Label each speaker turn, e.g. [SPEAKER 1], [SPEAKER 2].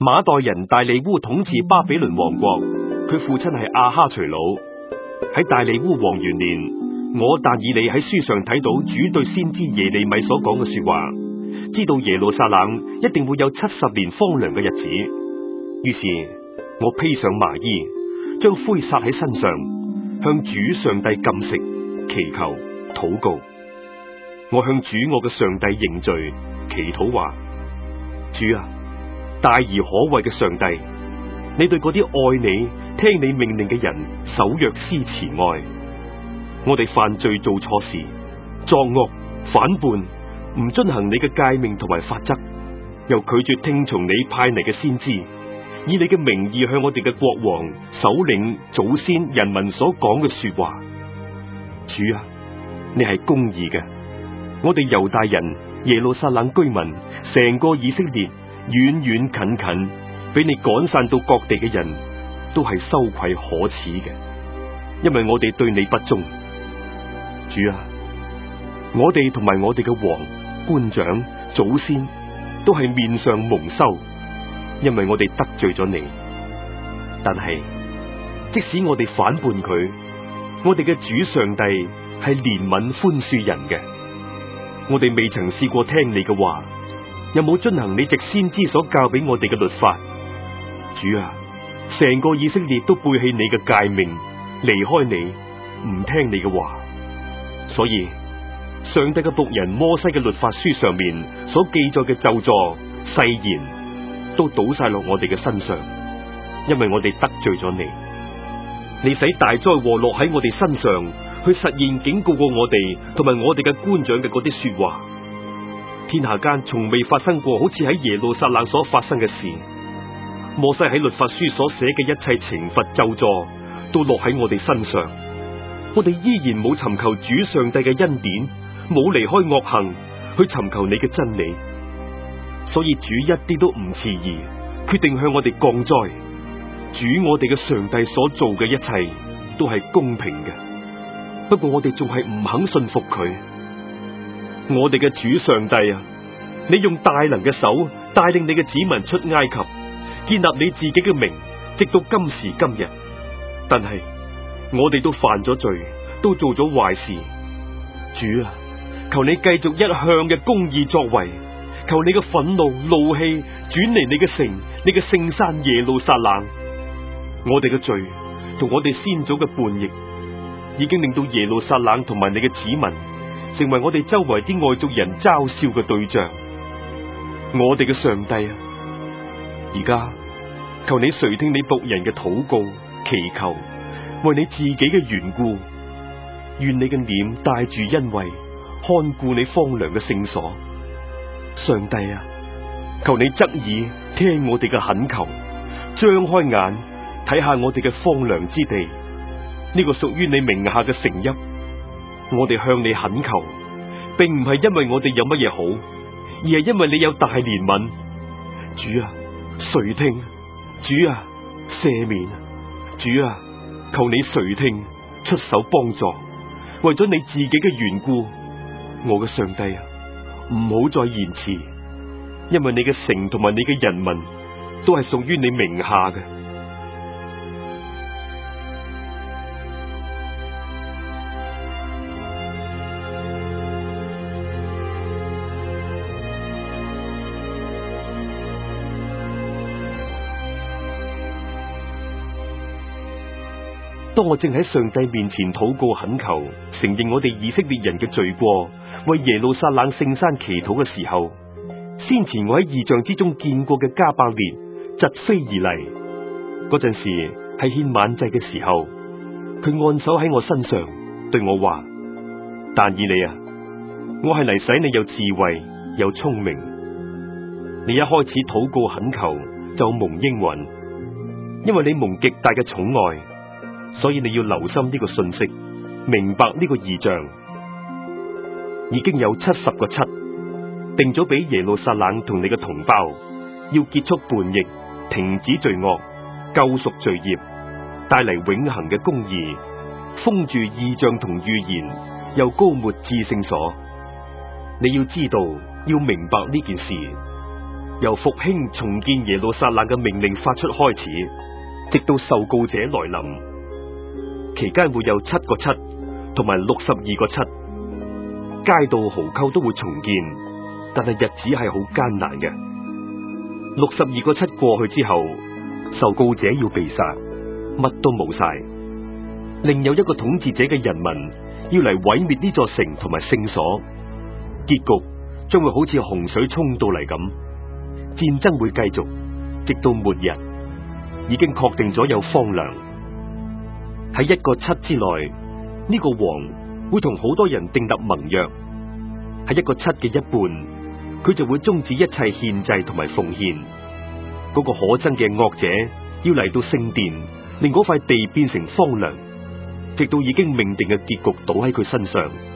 [SPEAKER 1] 馬代人大利烏統治巴比倫王國，佢父親係亞哈隨魯。喺大利烏王元年，我但以理喺書上睇到主對先知耶利米所講嘅說話，知道耶路撒冷一定會有70年荒涼嘅日子。於是我披上麻衣，將灰撒喺身上，向主上帝禁食、祈求、禱告。我向主我嘅上帝認罪，祈禱話：主啊，大而可畏嘅上帝，你對嗰啲愛你、聽你命令嘅人守約施慈愛。我哋犯罪做錯事，作惡反叛，唔遵行你嘅誡命同埋法則，又拒絕聽從你派嚟嘅先知，以你嘅名義向我哋嘅國王、首領、祖先、人民所講嘅說話。主啊，你係公義嘅。我哋猶大人、耶路撒冷居民、成個以色列，遠遠近近，俾你趕散到各地嘅人，都係羞愧可恥嘅，因為我哋對你不忠。主啊，我哋同埋我哋嘅王、官長、祖先，都係面上蒙羞，因為我哋得罪咗你。但係即使我哋反叛佢，我哋嘅主上帝係憐憫寬恕人嘅。我哋未曾試過聽你嘅話，有冇遵行你藉先知所教俾我哋嘅律法？主啊，成個以色列都背棄你嘅誡命，離開你，唔聽你嘅話。所以上帝嘅僕人摩西嘅律法書上面所記載嘅咒詛、誓言，都倒晒落我哋嘅身上，因為我哋得罪咗你。你使大災禍落喺我哋身上，去實現警告過我哋同埋我哋嘅官長嘅嗰啲說話。天下間從未發生過好似喺耶路撒冷所發生嘅事。摩西喺律法書所寫嘅一切懲罰咒詛，都落喺我哋身上。我哋依然冇尋求主上帝嘅恩典，冇離開惡行去尋求你嘅真理。所以主一啲都唔遲疑，決定向我哋降災。主我哋嘅上帝所做嘅一切都係公平嘅，不過我哋仲係唔肯信服佢。我哋嘅主上帝啊，你用大能嘅手帶領你嘅子民出埃及，建立你自己嘅名，直到今時今日。但係我哋都犯咗罪，都做咗壞事。主啊，求你繼續一向嘅公義作為，求你嘅憤怒怒氣轉離你嘅城，你嘅聖山耶路撒冷。我哋嘅罪同我哋先祖嘅叛逆，已經令到耶路撒冷同埋你嘅子民成為我哋周圍啲外族人嘲笑嘅對象。我哋嘅上帝啊，而家求你垂聽你僕人嘅禱告祈求，為你自己嘅緣故，願你嘅臉帶住恩惠，看顧你荒涼嘅聖所。上帝啊，求你側耳聽我哋嘅懇求，張開眼睇下我哋嘅荒涼之地，呢個屬於你名下嘅城邑。我哋向你懇求，並唔係因為我哋有乜嘢好，而係因為你有大憐憫。主啊，垂聽；主啊，赦免；主啊，求你垂聽，出手幫助。為咗你自己嘅緣故，我嘅上帝啊，唔好再延遲，因為你嘅城同埋你嘅人民都係屬於你名下嘅。當我正喺上帝面前禱告懇求，承認我哋以色列人嘅罪過，為耶路撒冷聖山祈禱嘅時候，先前我喺異象之中見過嘅加百列疾飛而嚟。嗰陣時係獻晚祭嘅時候，佢按手喺我身上，對我話：但以理啊，我係嚟使你有智慧有聰明。你一開始禱告懇求就蒙應允，因為你蒙極大嘅寵愛。所以你要留心呢個信息，明白呢個異象。已經有70個7，定咗俾耶路撒冷同你嘅同胞，要結束叛逆，停止罪惡，救贖罪孽，帶嚟永恆嘅公義，封住異象同預言，又膏抹至聖所。你要知道，要明白呢件事。 由復興重建耶路撒冷嘅命令發出開始，直到受膏者來臨，期間會有7個7同埋62個7，街道壕溝都會重建，但係日子係好艱難嘅。62個7過去之後，受膏者要被殺，乜都冇晒。另有一個統治者嘅人民要嚟毀滅呢座城同埋聖所，結局將會好似洪水沖到嚟咁。戰爭會繼續，直到末日，已經確定咗有荒涼。喺1個7之內，呢個王會同好多人訂立盟約。喺1個7嘅一半，佢就會終止一切獻祭同埋奉獻。嗰個可憎嘅惡者要嚟到聖殿，令嗰塊地變成荒涼，直到已經命定嘅結局倒喺佢身上。